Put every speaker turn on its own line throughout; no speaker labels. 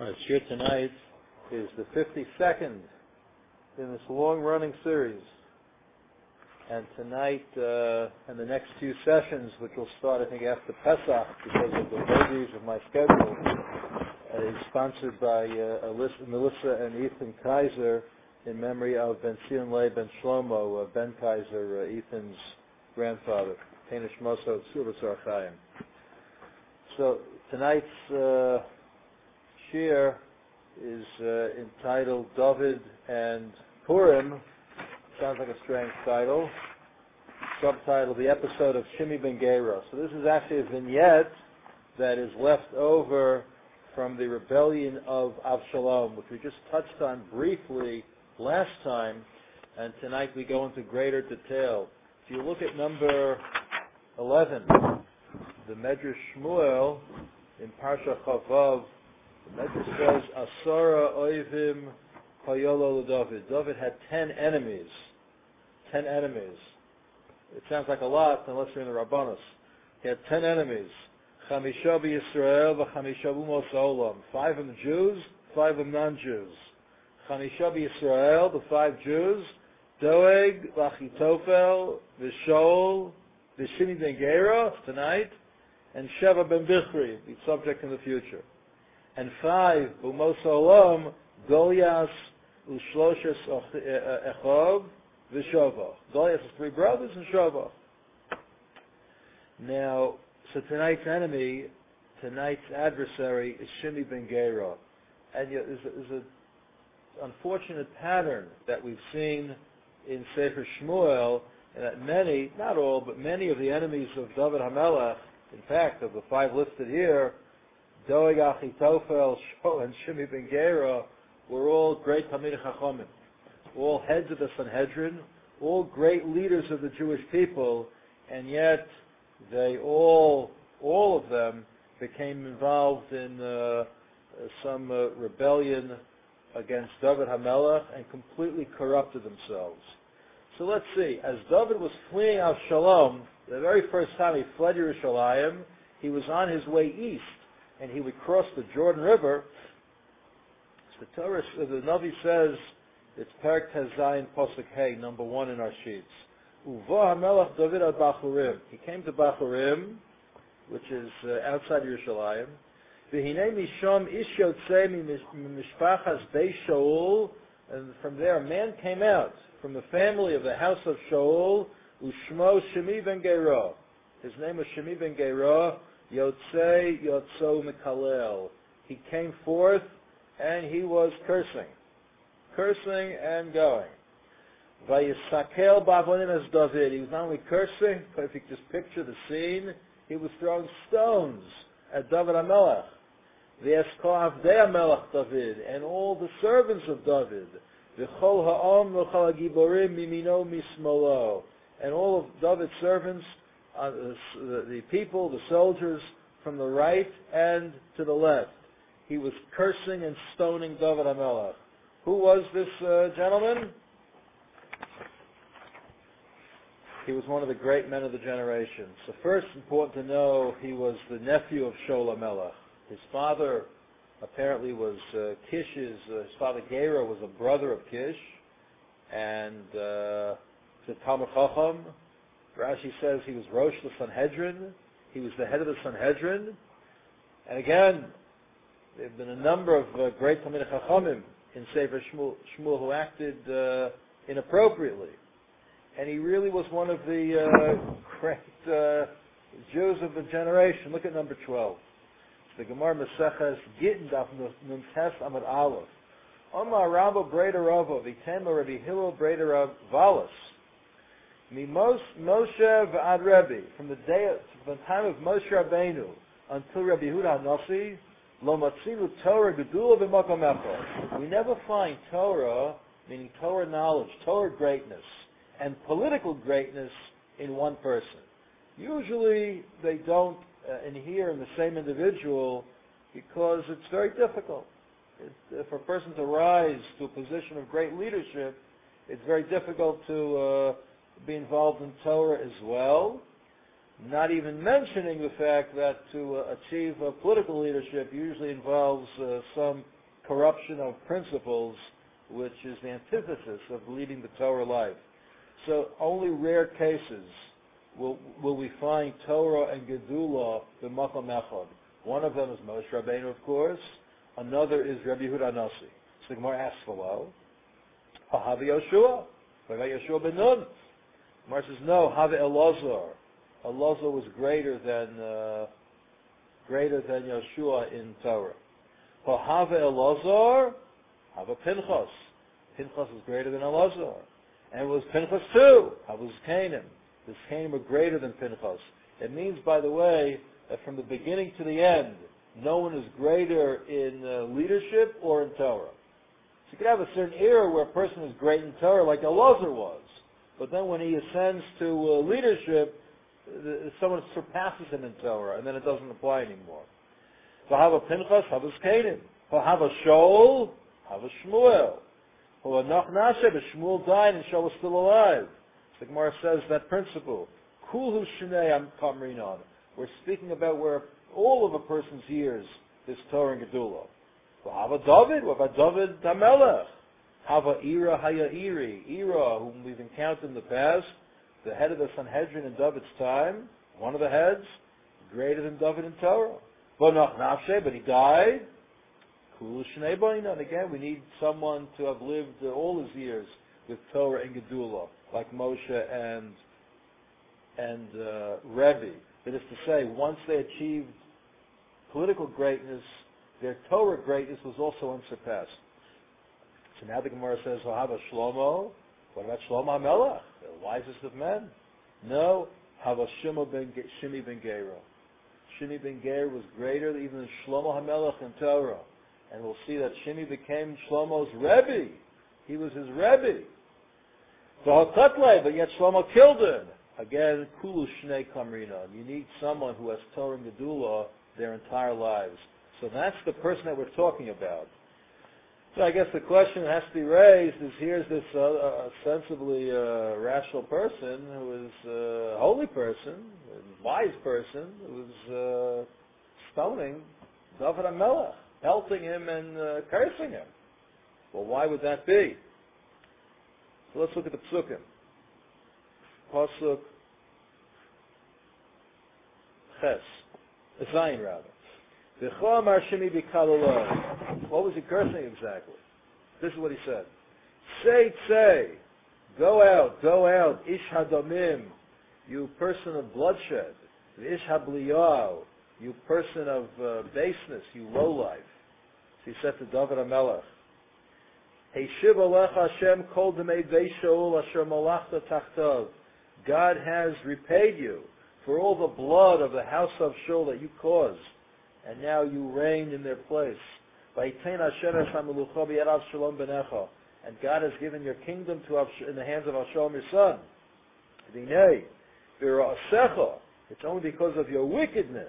Our shir tonight is the 52nd in this long-running series. And tonight, and the next few sessions, which will start, I think, after Pesach, because of the vagaries of my schedule, is sponsored by Melissa and Ethan Kaiser in memory of Ben Sion Lei Ben Shlomo, Ben Kaiser, Ethan's grandfather, Tenish Moso Tzuvas Archaim. So tonight's shir is entitled David and Purim. Sounds like a strange title. Subtitle, The Episode of Shimi Ben Gera. So this is actually a vignette that is left over from the rebellion of Avshalom, which we just touched on briefly last time, and tonight we go into greater detail. If you look at number 11, the Medrash Shmuel in Parsha Chavav, the Medrash says, Asara Oivim Hayolo David. David had 10 enemies. 10 enemies. It sounds like a lot unless you're in the Rabbanos. He had 10 enemies. Chamisha Yisrael v'chamisha Umos Olam. 5 of them Jews, 5 of them non-Jews. Chamisha Yisrael, the 5 Jews, Doeg, Achitofel, V'Shaol, V'Shimi Ben Gera, tonight, and Sheva Ben Bichri, the subject in the future. And 5, Umos Olam, Goliath, Ushloshes Echov, V'Shovah. Goliath has 3 brothers, and Shovah. Now, so tonight's enemy, tonight's adversary is Shimi Ben Gera. And yet there's an unfortunate pattern that we've seen in Sefer Shmuel, and that many, not all, but many of the enemies of David HaMelech, in fact, of the 5 listed here, Doeg, Achitofel, Shaul, and Shimi Ben Gera, were all great Talmidei Chachamim, all heads of the Sanhedrin, all great leaders of the Jewish people, and yet they all of them became involved in some rebellion against David HaMelech and completely corrupted themselves. So let's see. As David was fleeing Avshalom, the very first time he fled Yerushalayim, he was on his way east, and he would cross the Jordan River. So the Navi says, it's Perek Tezayin Posuk Hey, number 1 in our sheets. Uva HaMelech David ad Bachurim. He came to Bachurim, which is outside Yerushalayim. V'hinei misham ish yotzei mishpachas Beis Shaul, and from there a man came out from the family of the house of Shaul, ushmo Shimi Ben Gera. His name was Shimi Ben Gera, yotzei yotzo mikalel. He came forth and he was cursing and going. Vayisakel ba'avonim as David. He was not only cursing, but if you just picture the scene, he was throwing stones at David HaMelech. V'esko avdei HaMelech David, and all the servants of David. V'chol ha'om v'chol ha'giborim mimino mismolo, and all of David's servants, the people, the soldiers, from the right and to the left. He was cursing and stoning David HaMelech. Who was this gentleman? He was one of the great men of the generation. So first, important to know, he was the nephew of Shaul HaMelech. His father apparently was Kish's, his father Gera was a brother of Kish, and the Talmud Chacham. Rashi says he was Rosh the Sanhedrin. He was the head of the Sanhedrin. And again, there have been a number of great Talmidei Chachamim in Sefer Shmuel who acted inappropriately. And he really was one of the great Jews of the generation. Look at number 12. The Gemara Maseches Gittin Daf Nun Tes Amud Aleph. Omar Rabba Breder Rava V'Tema Rabbi Hillel Breder Rav Valas. Mimos Moshe V'Ad Rebbe, from the time of Moshe Rabbeinu until Rabbi Yehuda HaNasi, Lo Matzinu Torah Gedula B'Makom Echad. We never find Torah, meaning Torah knowledge, Torah greatness, and political greatness in one person. Usually they don't adhere in the same individual because it's very difficult. For a person to rise to a position of great leadership, it's very difficult to be involved in Torah as well. not even mentioning the fact that to achieve political leadership usually involves some corruption of principles, which is the antithesis of leading the Torah life. So only rare cases will we find Torah and Gedula b'makom echad. One of them is Moshe Rabbeinu, of course. Another is Rabbi Yehuda Nasi. So the Gemara asks below, Havi Yoshua? What about Yoshua ben Nun? Gemara says, no, Havi Elazar. Elazar was greater than Yoshua in Torah. Havi Elazar, Havi Pinchas. Pinchas is greater than Elazar. And it was Pinchas too. Havi Canaan. The Canaan were greater than Pinchas. It means, by the way, that from the beginning to the end, no one is greater in leadership or in Torah. So you could have a certain era where a person is great in Torah, like Elazar was. But then when he ascends to leadership, someone surpasses him in Torah, and then it doesn't apply anymore. So have a Pinchas, have a Canaan. Have a Shaul, have a Shmuel. Have a Nachnashe, but Shmuel died and Shaul was still alive. The Gemara says that principle. Kulhu Shnei Am Kamrinon. We're speaking about where all of a person's years is Torah and Gedula. Have a David. What about David HaMelech? Have a Ira Hayairi. Ira, whom we've encountered in the past, the head of the Sanhedrin in David's time, one of the heads, greater than David in Torah. But he died. Kulu Shnei Bainan. Again, we need someone to have lived all his years with Torah and Gedula, like Moshe and Rebbe. That is to say, once they achieved political greatness, their Torah greatness was also unsurpassed. So now the Gemara says, Hava Shlomo. What about Shlomo HaMelech, the wisest of men? No, Hava Shimi ben Gera. Shimi ben Gera was greater even than Shlomo HaMelech in Torah. And we'll see that Shimi became Shlomo's Rebbe. He was his Rebbe. But yet Shlomo killed him. Again, Kulu Shnei Kamrina. You need someone who has Torah and Gedula their entire lives. So that's the person that we're talking about. So I guess the question that has to be raised is, here's this sensibly rational person who is a holy person, a wise person, who is stoning David HaMelech, pelting him and cursing him. Well, why would that be? So let's look at the Psukim. Pasuk Ches. Zayin, rather. What was he cursing exactly? This is what he said. Say, go out, Ish Hadamim, you person of bloodshed. Ish Habliyah, you person of baseness, you lowlife. So he said to David HaMelech, Heishiv Alecha Hashem kol demei Beishaul asher malachta tachtav. God has repaid you for all the blood of the house of Shaul that you caused, and now you reign in their place. And God has given your kingdom in the hands of Avshalom, your son. It's only because of your wickedness,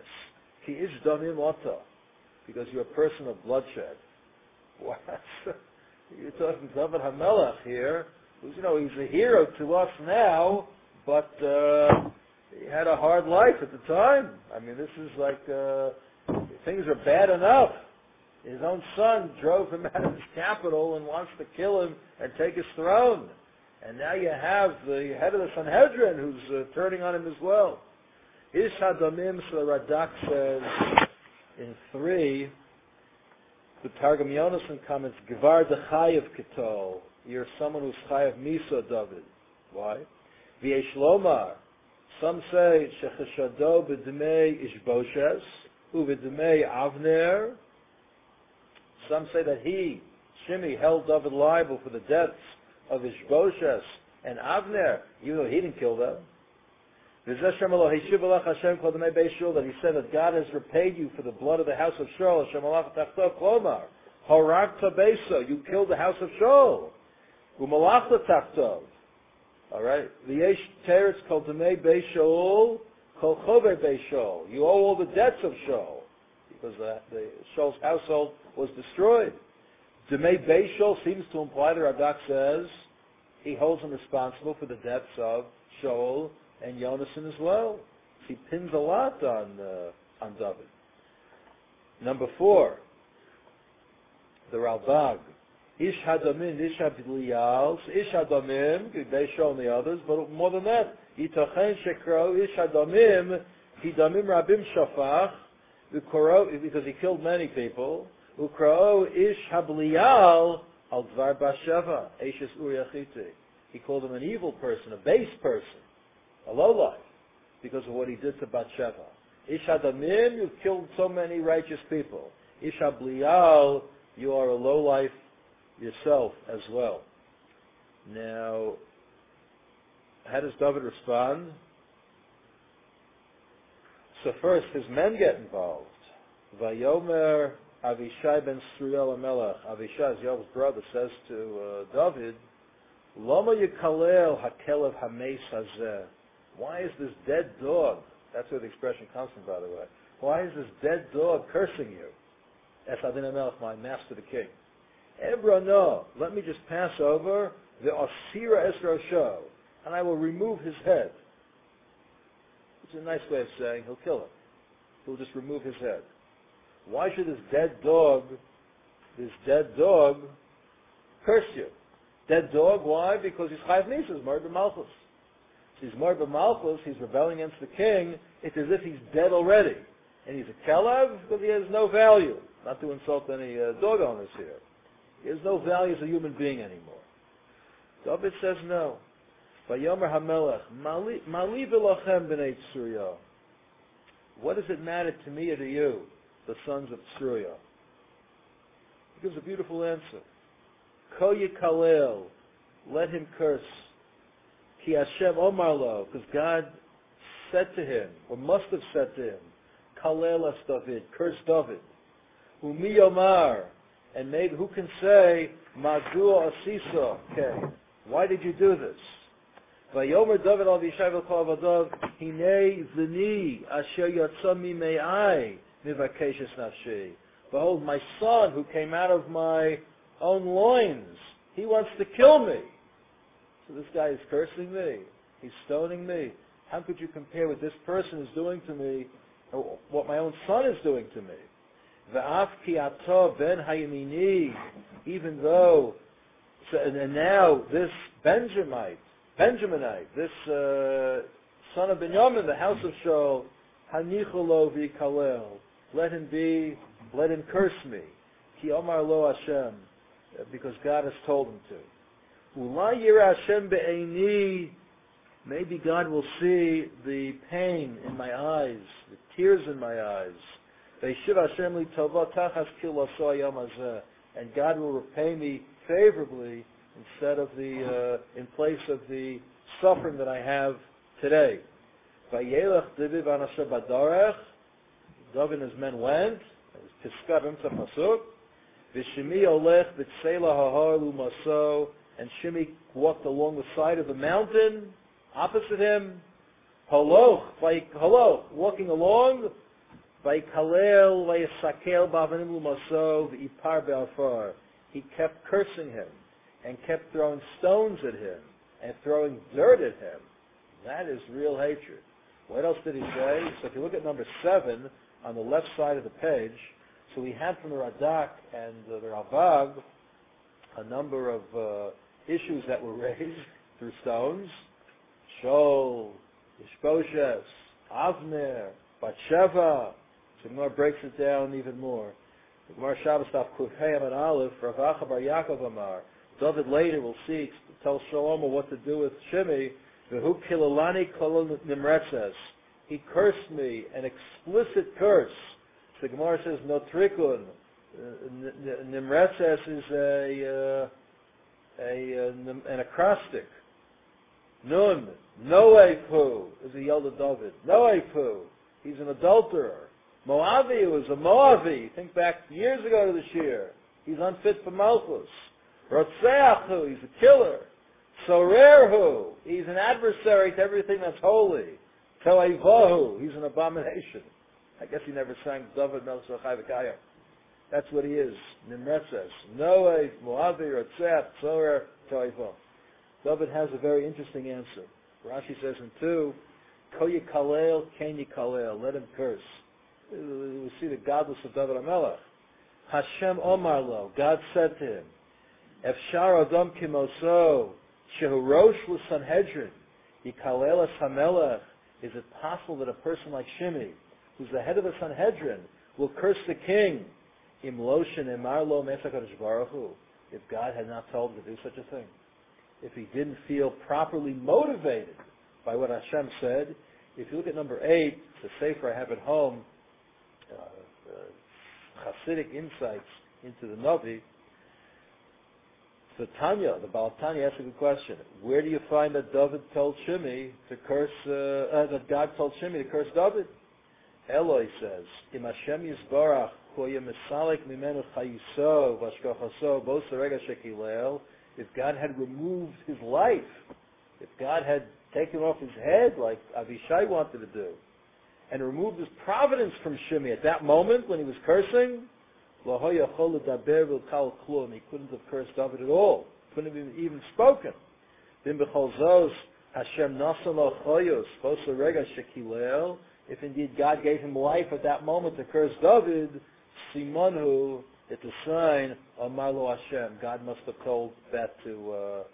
because you're a person of bloodshed. What? You're talking David HaMelech here, who's, he's a hero to us now, but he had a hard life at the time. I mean, this is like, things are bad enough. His own son drove him out of his capital and wants to kill him and take his throne. And now you have the head of the Sanhedrin who's turning on him as well. Ish Hadamim, so the Radak says in 3, the Targum Yonason comments, Gvar de Chayev Kitol. You're someone who's Chayev Misa, David. Why? V'yesh Lomar. Some say, Shechashado b'demei Ishboshes, u'b'demei Avner. Some say that Shimi, held David liable for the deaths of Ishboshes and Avner, even though he didn't kill them. That he said that God has repaid you for the blood of the house of Shaul. You killed the house of Shaul. Alright? You owe all the debts of Shaul, because the Shaul's household was destroyed. Demei Beishol seems to imply, the Radak says, he holds him responsible for the deaths of Shaul and Yonasan as well. he pins a lot on David. Number 4, the Ralbag. Ish Hadamin, Ish Habilial, Ish Hadamim, they show the others, but more than that, Itachen Shekro, Ish Hadamim, Hidamim Rabim Shafach, because he killed many people, Ukro Ish Habilial, Al Dvar Basheva, Eishes Uriachite. He called him an evil person, a base person, a lowlife, because of what he did to Bathsheba. Ish Hadamim, you've killed so many righteous people. Ish Habilial, you are a lowlife yourself as well. Now, how does David respond? So first, his men get involved. Vayomer Avishai ben Suriel HaMelech. Avishai, Yoav's brother, says to David, Lama yikalel hakelev hameis hazeh. Why is this dead dog, that's where the expression comes from, by the way, why is this dead dog cursing you? Es Adin HaMelech, my master the king. Ebra, no, let me just pass over the Asira Es Rosho, and I will remove his head. It's a nice way of saying he'll kill him. He'll just remove his head. Why should this dead dog curse you? Dead dog, why? Because he's Chayav Mises, Mord B'Malchus. He's Mord B'Malchus, he's rebelling against the king, it's as if he's dead already. And he's a Kelev because he has no value. Not to insult any dog owners here. He has no value as a human being anymore. David says no. Vayomer HaMelech, Mali v'lachem b'nei Tsurya. What does it matter to me or to you, the sons of Tsurya? He gives a beautiful answer. Ko yikalel, let him curse. Ki Hashem omar lo, because God said to him, or must have said to him, Kalel as David, curse David. Umi yomar, and maybe who can say, Madu asisa, okay, why did you do this? Vayomer David al Avishai v'kol avadav, Hinei zini asher yatsa mimei mivakeshes nafshi. Behold, my son who came out of my own loins, he wants to kill me. So this guy is cursing me. He's stoning me. How could you compare what this person is doing to me, or what my own son is doing to me? V'af ki ato ben hayimini, even though, and now this Benjaminite, this son of Benjamin, the house of Shaul, hanicholo v'kalel, let him curse me. Ki omar lo Hashem, because God has told him to. Ulai yira Hashem be'eini, maybe God will see the pain in my eyes, the tears in my eyes. Ve'shiv Hashem li tova tachas kilaso hayom hazeh, and God will repay me favorably instead of in place of the suffering that I have today. Vayelech David v'anasher badarech, David and his men went. Piskah b'mtza pasuk. V'shimi olech b'tzela hahar lumaso, and Shimi walked along the side of the mountain, opposite him. Haloch, walking along. Vaykalel vayasakel b'avanim lumaso v'ipar be'afar. He kept cursing him, and kept throwing stones at him, and throwing dirt at him. That is real hatred. What else did he say? So if you look at number 7, on the left side of the page, so we had from the Radak and the Ralbag a number of issues that were raised through stones. Shaul, Ishbosheth, Avner, Bathsheba. So Gemara breaks it down even more. The Gemara Shabbos Daf Kuf Hey Amud Aleph, Rav Acha bar Yaakov Amar. David later will see, tell Shlomo what to do with Shimi. V'hu kilolani kol nimretzes. He cursed me, an explicit curse. The Gemara says, no trikun. Nimretzes is an acrostic. Nun, no eifu, is he yelled at David. No eifu, he's an adulterer. Moavi was a Moavi. Think back years ago to this year. He's unfit for Malchus. Rotzeachu, he's a killer. Sorerhu, he's an adversary to everything that's holy. Toivahu, he's an abomination. I guess he never sang David Melech Chai V'Kayim. That's what he is. Nimretzes. Noah, Moavi, Rotzeach, Sorer, Toivahu. David has a very interesting answer. Rashi says in 2, Ko yikalel, ken yikalel. Let him curse. We see the godless of David HaMelech. Hashem Omar Lo. God said to him, Efshar Adam Kimoso, Shehu Rosh L'Sanhedrin, Yikalel Es HaMelech. Is it possible that a person like Shimei, who's the head of the Sanhedrin, will curse the king? Im Lo Shenemar Lo Mesach HaKadosh Baruch Hu. If God had not told him to do such a thing. If he didn't feel properly motivated by what Hashem said. If you look at number 8, the sefer I have at home, Hasidic insights into the Navi. So Tanya, the Baal Tanya, asks a good question. Where do you find that David told Shimei to curse, that God told Shimei to curse David? Eloi says, Im Hashem Yisbarach, hu yemesalik mimenu chayiso, vashkachaso, bo serega shekilel. If God had removed his life, if God had taken off his head like Avishai wanted to do, and removed his providence from Shimei at that moment when he was cursing, he couldn't have cursed David at all. Couldn't have even spoken. If indeed God gave him life at that moment to curse David, Simonu, it's a sign of Malo Hashem. God must have told that to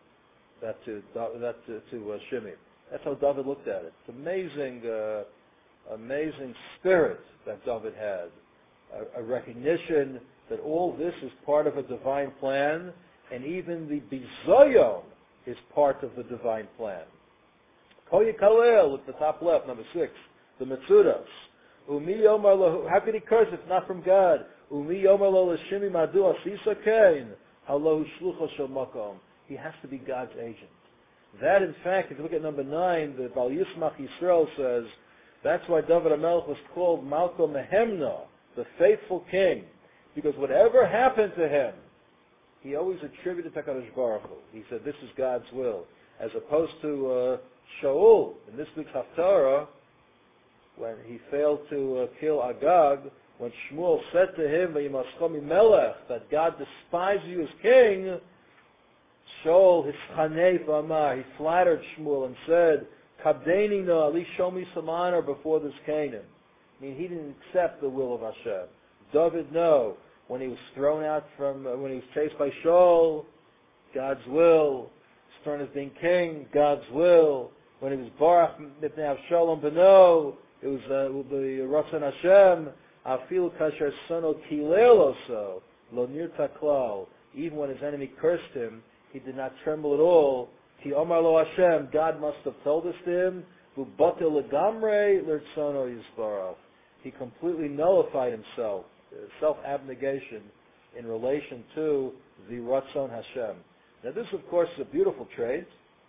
Shimei. That's how David looked at it. It's amazing spirit that David had. A recognition that all this is part of a divine plan, and even the bizoyon is part of the divine plan. Ko yikalel, at the top left, number 6, the Metzudas. Umi yomar lahu, how could he curse if not from God? Umi yomar lahu l'shimi madu asisa kain, halahu shlucho shel makom. He has to be God's agent. That, in fact, if you look at number 9, the Bal Yismach Yisrael says, that's why David HaMelech was called Malko Mehemna, the faithful king, because whatever happened to him, he always attributed to HaKadosh Baruch Hu. He said, this is God's will. As opposed to Shaul, in this week's Haftarah, when he failed to kill Agag, when Shmuel said to him, V'yimaschomi melech, that God despises you as king, Shaul, his chanei v'amar, he flattered Shmuel and said, Kabdeni no, at least show me some honor before this Canaan. I mean, he didn't accept the will of Hashem. David, no. When he was thrown out when he was chased by Shaul, God's will. His turn as being king, God's will. When he was Baruch Mipnei Avshalom Beno, it was the Ratzon Hashem. Afilu kasher sono kilel oso, lo nirta klal. Even when his enemy cursed him, he did not tremble at all. Ki omar lo Hashem, God must have told us to him. V'batel legamrei l'rtzono yisbarach. He completely nullified himself, self-abnegation, in relation to the Ratzon Hashem. Now this, of course, is a beautiful trait.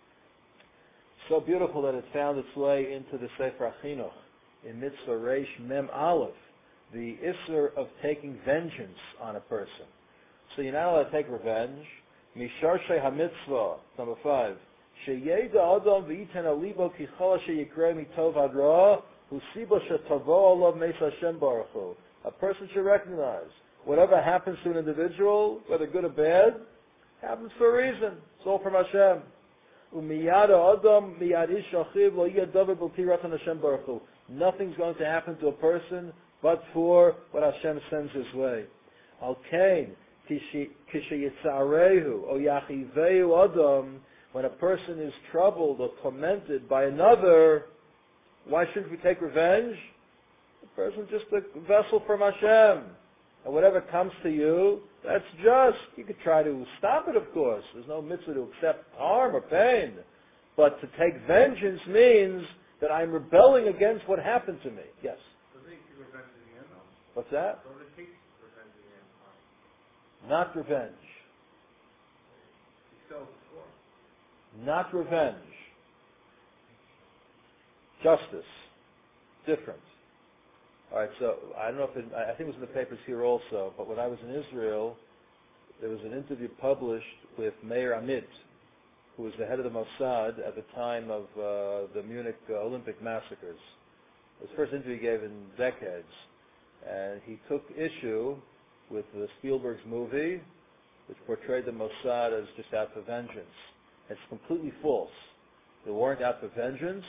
So beautiful that it found its way into the Sefer HaChinuch, in Mitzvah Reish Mem Aleph, the Isser of taking vengeance on a person. So you're not allowed to take revenge. Misharshei HaMitzvah, number 5. Sheyeda Adam v'yiten alibo ki chala sheyikrei mitov ad ra, husiba shetavo alav meis Hashem baruch hu. A person should recognize whatever happens to an individual, whether good or bad, happens for a reason. It's all from Hashem. Umiyada Adam miyad ish achiv lo yiyad davar b'ti ratan Hashem baruch hu. Nothing's going to happen to a person but for what Hashem sends his way. Al kain Kishayitzarehu o yachiveu Adam, when a person is troubled or tormented by another, why shouldn't we take revenge? The person's just a vessel from Hashem. And whatever comes to you, that's just. You could try to stop it, of course. There's no mitzvah to accept harm or pain. But to take vengeance means that I'm rebelling against what happened to me. Yes? What's that? Not revenge. Not revenge. Justice. Different. All right, so I don't know if I think it was in the papers here also, but when I was in Israel, there was an interview published with Meir Amit, who was the head of the Mossad at the time of the Munich Olympic massacres. It was the first interview he gave in decades. And he took issue with Spielberg's movie, which portrayed the Mossad as just out for vengeance. It's completely false. They weren't out for vengeance.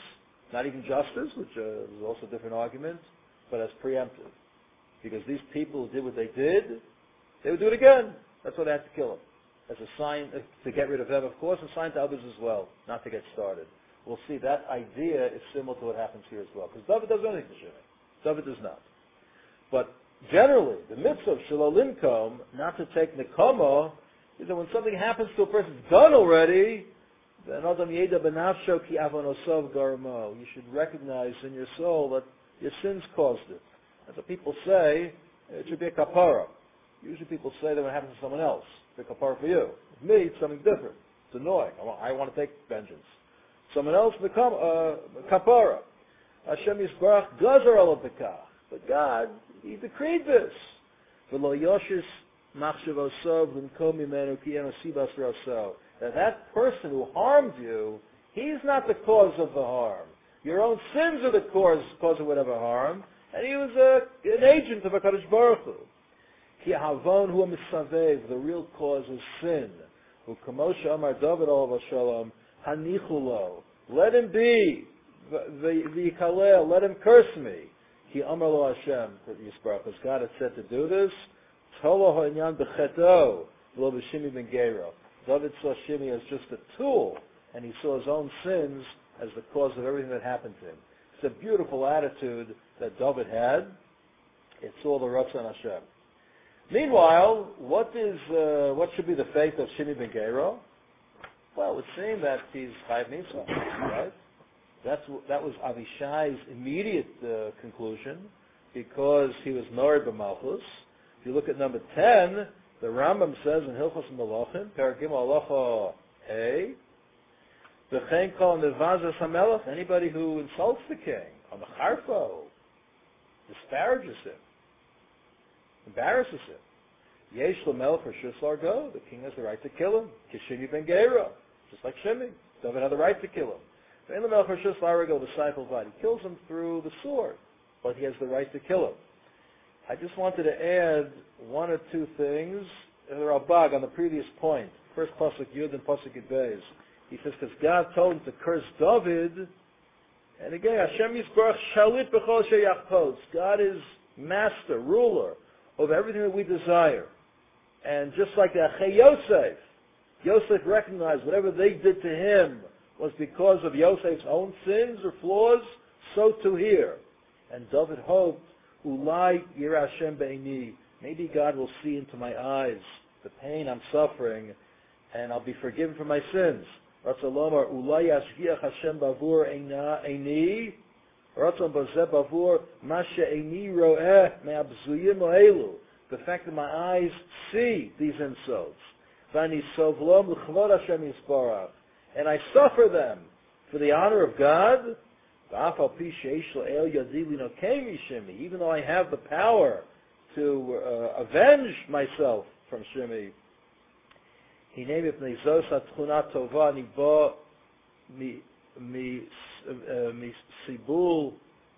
Not even justice, which is also a different argument, but as preemptive. Because these people who did what they did, they would do it again. That's why they had to kill him. As a sign to get rid of them, of course, a sign to others as well, not to get started. We'll see that idea is similar to what happens here as well. Because David does anything to Shimei. David does not. But generally, the mitzvah of Shalolimkom, not to take Nekoma, is that when something happens to a person that's done already, then Adam Yeda Benafsho Ki Avonosov Garmo. You should recognize in your soul that your sins caused it. As what people say, it should be a kapara. Usually people say that when it happens to someone else, it's a kapara for you. With me, it's something different. It's annoying. I want to take vengeance. Someone else become kapara. Hashem Yisbarach Gazer Ala Bekach. But God, He decreed this. V'lo yoshis machshavosov l'nkom mimenu ki eno sibas raso. That person who harmed you, he's not the cause of the harm. Your own sins are the cause of whatever harm, and he was an agent of HaKadosh Baruch Hu. Ki havon hu misavev, the real cause is sin. Hu kamosha amar David alav shalom, hanichulo, let him be, v'yikalel, let him curse me. Ki amar lo Hashem, because God had said to do this, tolo ha'inyan b'cheto, v'lo b'shimi ben Gero. David saw Shimei as just a tool, and he saw his own sins as the cause of everything that happened to him. It's a beautiful attitude that David had. It's all the Ratzon Hashem. Meanwhile, what should be the fate of Shimei ben Gero? Well, it's saying that he's Chayav Misa, right? That was Avishai's immediate conclusion, because he was Nori b'Malchus. If you look at number 10, the Rambam says in Hilchos Malachim, Peragim Halacha A, V'chein kol nevazas hamelech, anybody who insults the king, on the charfo, disparages him, embarrasses him. Yesh l'melech reshus largo, the king has the right to kill him. Kishimi ben Gera, just like Shimei. David had the right to kill him. Ve'en l'melech reshus largo, the cycle of he kills him through the sword, but he has the right to kill him. I just wanted to add one or two things. The Rambam on the previous point, first pasuk Yud and pasuk Yud Beis. He says because God told him to curse David, and again Hashem Yisbarach Shalit b'chol sheyachpos. God is master, ruler of everything that we desire, and just like the Achei Yosef recognized whatever they did to him was because of Yosef's own sins or flaws. So too here, and David hoped. Ulai Yirah Hashem Be'ini. Maybe God will see into my eyes the pain I'm suffering, and I'll be forgiven for my sins. Ratzalomar Ulai Yashgiach Hashem Bavur Eini. Ratzal Bazeh Bavur Mashe Eini Roeh Me'abzuyim Oelu. The fact that my eyes see these insults. Vani Sovlom L'chvod Hashem Yisbarach. And I suffer them for the honor of God. Even though I have the power to avenge myself from Shimei, he named it Nizos Atchuna Tova Nibo Mi Sibul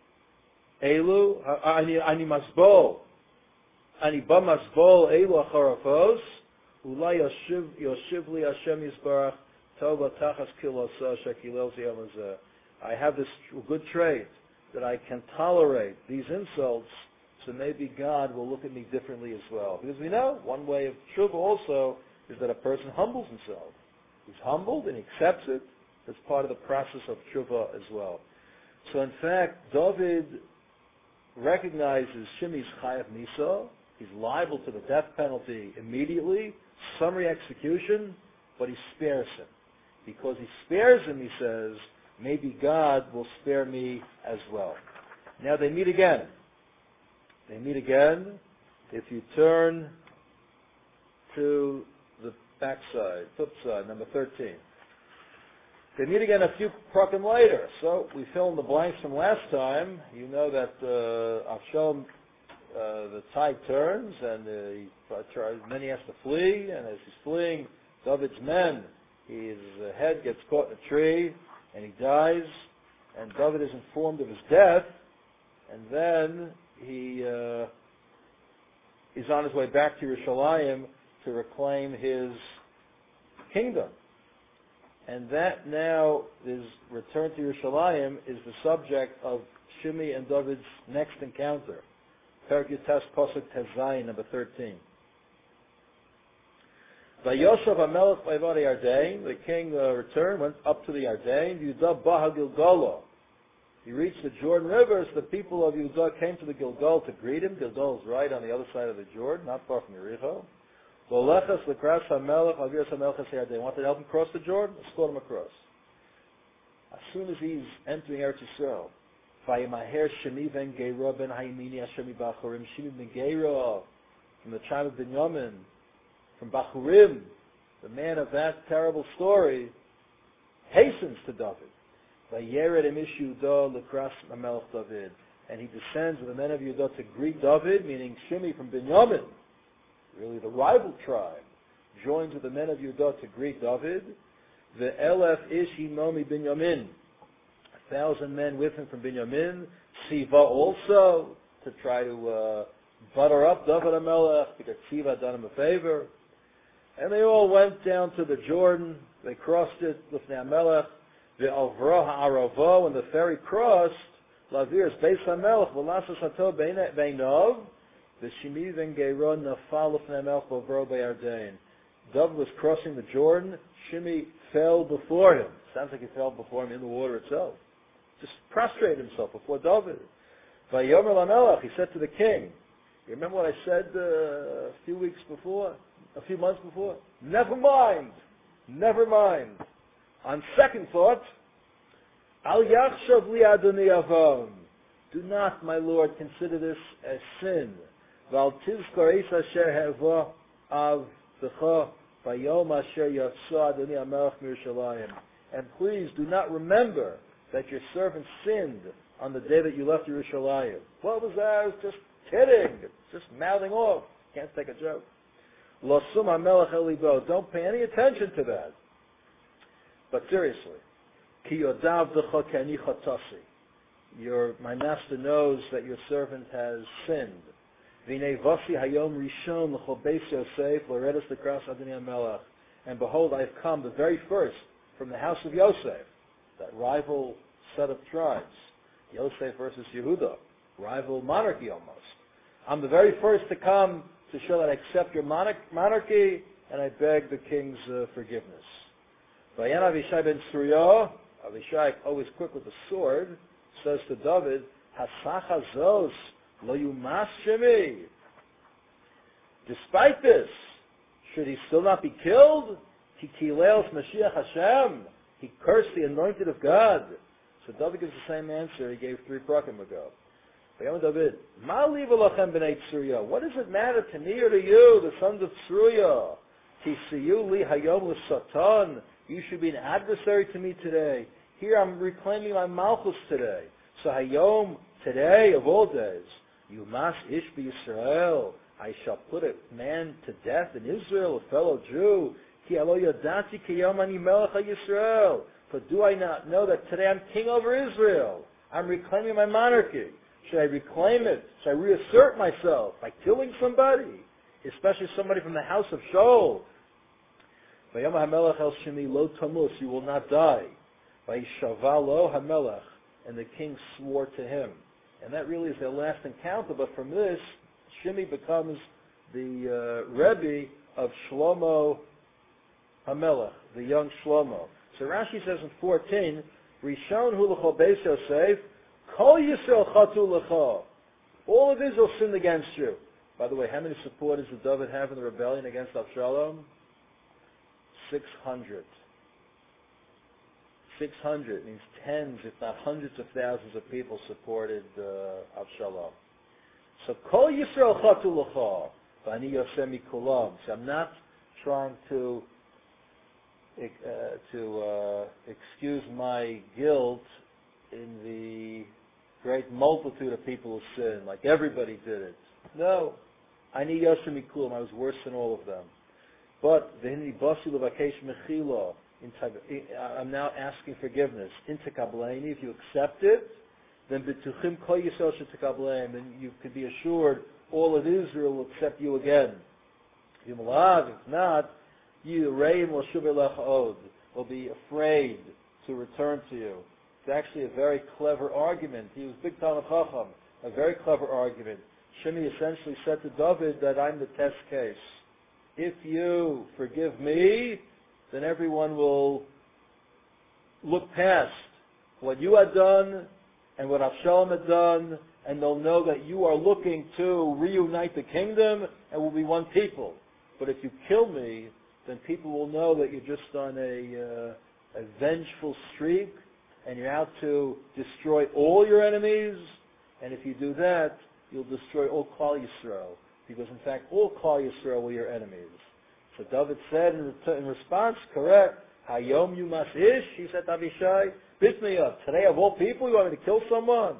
Elu Ani Masbol Ani Ba Masbol Elu Acharafos Ulai Yoshiv Li Hashem Yisbarach Tova Tachas Kilosa Shekilel Ziyamazeh. I have this good trait that I can tolerate these insults, so maybe God will look at me differently as well. Because we know one way of tshuva also is that a person humbles himself. He's humbled and he accepts it. That's part of the process of tshuva as well. So in fact, David recognizes Shimei's chayav misa. He's liable to the death penalty immediately, summary execution, but he spares him. Because he spares him, he says, maybe God will spare me as well. Now they meet again. They meet again. If you turn to the backside, flip side, number 13. They meet again a few prakim later. So we fill in the blanks from last time. You know that Avshalom, the tide turns, and then he has to flee, and as he's fleeing, David's men, his head gets caught in a tree, and he dies, and David is informed of his death, and then he is on his way back to Yerushalayim to reclaim his kingdom. And that now is return to Yerushalayim is the subject of Shimei and David's next encounter. Perek Yutes Pasuk Tezayin, number 13. Vayoshav HaMelech Vayvad Yarden, the king returned, went up to the Yarden, Yudah Baha Gilgala. He reached the Jordan River, so the people of Yudah came to the Gilgal to greet him. Gilgal is right on the other side of the Jordan, not far from Yericho. Volechas Lekras HaMelech Aviras HaMelech Yarden. They wanted to help him cross the Jordan, escort him across. As soon as he's entering Eretz Yisrael, Vayimaher Shemi ben Geira ben Hayimini Hashemi Bachurim, Shemi ben Geira, from the tribe of Binyamin, from Bachurim, the man of that terrible story, hastens to David. Vayered emish Yudah lekras HaMelech David, and he descends with the men of Yudah to greet David, meaning Shimi from Binyamin, really the rival tribe, joins with the men of Yudah to greet David. The Elef ish himomi Binyamin, 1,000 men with him from Binyamin. Siva also, to try to butter up David HaMelech, because Siva had done him a favor. And they all went down to the Jordan. They crossed it with HaMelech. The Alvra HaArava, when the ferry crossed, Lavir's Beis HaMelech, V'lasas Hato Beinov, the Shimi ben Geira Nafal Lefnei HaMelech V'avro B'Yarden. David was crossing the Jordan. Shimi fell before him. Sounds like he fell before him in the water itself. Just prostrated himself before David. Vayomer LaMelech, he said to the king, you remember what I said a few months before? Never mind. On second thought, Al Yachshav Li Adoni Avon. Do not, my Lord, consider this a sin. Val Tizkor Eis Asher Heva Av Decha Vayom Asher Yatsa Adoni HaMelech Mirushalayim. And please do not remember that your servant sinned on the day that you left Yerushalayim. What was that? I was just kidding. Just mouthing off. Can't take a joke. Lo Sum HaMelech Elibo. Don't pay any attention to that. But seriously, Ki Yodav Decha Kani Chatasi. My master knows that your servant has sinned. V'nei Vasi Hayom Rishon L'chol Beis Yosef L'redes Lekras Adoni HaMelech. And behold, I have come, the very first, from the house of Yosef, that rival set of tribes, Yosef versus Yehuda, rival monarchy almost. I'm the very first to come to show that I accept your monarchy, and I beg the king's forgiveness. Vayan Avishai ben Tzruya, Avishai, always quick with the sword, says to David, Hasach hazos lo yumas shemi. Despite this, should he still not be killed? Kikileos Mashiach Hashem. He cursed the anointed of God. So David gives the same answer he gave 3 prakim ago. David, Ma liva lachem b'nei Tzruya. What does it matter to me or to you, the sons of Tzruya? Tisiyu li hayom l'satan. You should be an adversary to me today. Here I'm reclaiming my malchus today. So hayom, today of all days, yumas ish b'Yisrael. I shall put a man to death in Israel, a fellow Jew. Ki alo yadati ki yom ani melech Yisrael. For do I not know that today I'm king over Israel? I'm reclaiming my monarchy. Should I reclaim it? Should I reassert myself by killing somebody? Especially somebody from the house of Shaul. Vayom HaMelech el Shemi lo tamus, you will not die. Vayishava lo HaMelech, and the king swore to him. And that really is their last encounter, but from this, Shimi becomes the Rebbe of Shlomo HaMelech, the young Shlomo. So Rashi says in 14, Rishon hu l'chol beis Yosef, Kol Yisrael chatu l'cho. All of Israel sinned against you. By the way, how many supporters did David have in the rebellion against Avshalom? 600. 600 means tens, if not hundreds of thousands of people supported Avshalom. So Kol Yisrael chatu l'cho, v'ani yosem mikulam. So I'm not trying to excuse my guilt in the great multitude of people who sin, like everybody did it. No, I need yosem mikulam. I was worse than all of them. But v'hini basi levakesh mechila. I'm now asking forgiveness. Intekableini, if you accept it, then b'tuchim kol Yisrael shetekablein, then you can be assured all of Israel will accept you again. If not, you reim l'shuv elecha od. will be afraid to return to you. It's actually a very clever argument. He was big Talmid Chacham, a very clever argument. Shimei essentially said to David that I'm the test case. If you forgive me, then everyone will look past what you had done and what Avshalom had done, and they'll know that you are looking to reunite the kingdom and will be one people. But if you kill me, then people will know that you're just on a vengeful streak, and you're out to destroy all your enemies, and if you do that, you'll destroy all Klal Yisrael, because in fact all Klal Yisrael were your enemies. So David said in response, correct, Hayom you must ish, he said to Avishai, pick me up. Today of all people, you want me to kill someone?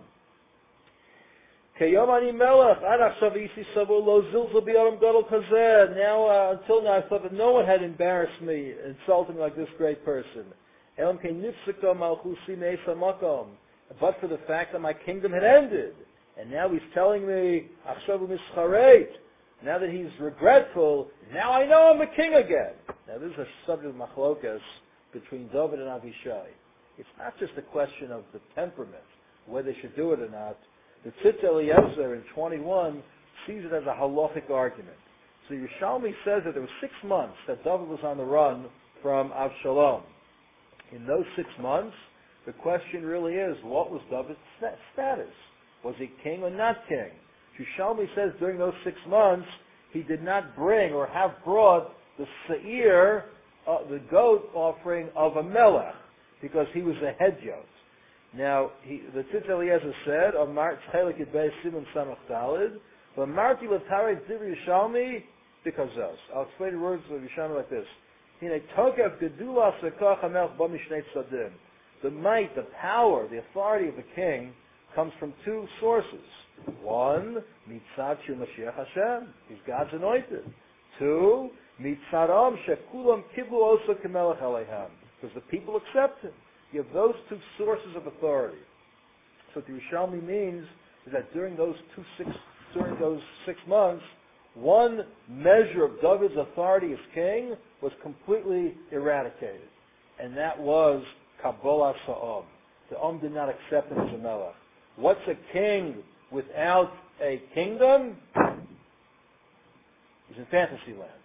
Now, until now, I thought that no one had embarrassed me, insulting like this great person. But for the fact that my kingdom had ended. And now he's telling me, now that he's regretful, now I know I'm a king again. Now this is a subject of machlokas between David and Avishai. It's not just a question of the temperament, whether they should do it or not. The Tzitz Eliezer in 21 sees it as a halachic argument. So Yerushalmi says that there were 6 months that David was on the run from Avshalom. In those 6 months, the question really is, what was David's status? Was he king or not king? Yerushalmi says during those 6 months, he did not bring or have brought the seir, the goat offering of a melech, because he was a hedyot. Now, the Tzitz Eliezer said, Amar Tchelik Yidbei Simon Samach Dalid, V'amarti L'tarei Div Yerushalmi B'kazos. I'll explain the words of Yerushalmi like this. Hine Tokev Gedula Sekach HaMelech Bo Mishnei Tzadim. The might, the power, the authority of the king comes from 2 sources. 1, Mitzad Shel Mashiach Hashem. He's God's anointed. 2, Mitzad Am Shekulam Kiblu Osa Kemelech Aleiham. Because the people accept him. You have those 2 sources of authority. So what the Yerushalmi means is that during those 6 months, one measure of David's authority as king was completely eradicated, and that was Kabbalah Sa'am. The did not accept him as a melech. What's a king without a kingdom? He's in fantasy land.